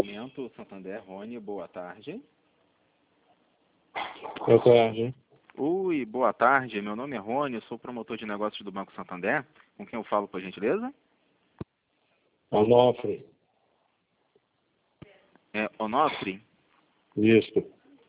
Momento Santander, Rony, boa tarde. Boa tarde. Oi, boa tarde. Meu nome é Rony, eu sou promotor de negócios do Banco Santander. Com quem eu falo, por gentileza? Onofre. É Onofre? Isto.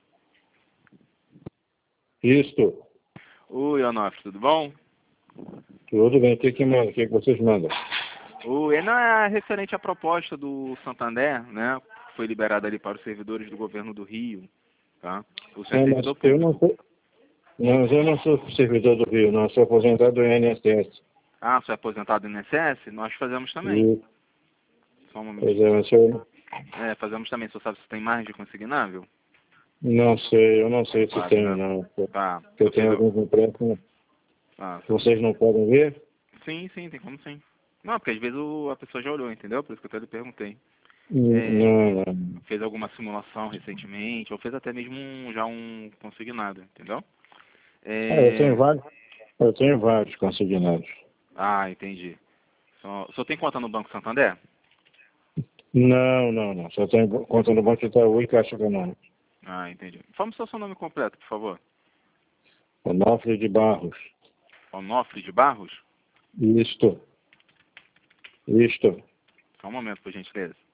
Isto. Oi, Onofre, tudo bom? Tudo bem. O que manda? O que vocês mandam? Oi, não é referente à proposta do Santander, né? Que foi liberada ali para os servidores do governo do Rio, tá? O senhor é Mas servidor eu não público. sou. Não, eu não sou servidor do Rio, não. Sou aposentado do INSS. Ah, você é aposentado do INSS? Nós fazemos também. E, Só um pois momentinho. é, mas eu É, fazemos também. Você sabe se tem margem consignável? não sei. Eu não sei se Sabe, tenho, né? não. Tá. Eu Seu tenho servidor... alguns empréstimos Ah, que vocês não podem ver? sim, sim, tem como sim. Não, porque às vezes a pessoa já olhou, entendeu? Por isso que eu até lhe perguntei. Não, não. Fez alguma simulação recentemente, ou fez até mesmo já um consignado, entendeu? Eu tenho vários. Eu tenho vários consignados. Ah, entendi. O senhor tem conta no Banco Santander? Não. Só tenho conta no Banco Itaú e Caixa Econômica. Ah, entendi. Fala o seu nome completo, por favor. Onofre de Barros. Onofre de Barros? Isto. Só um momento, por gentileza.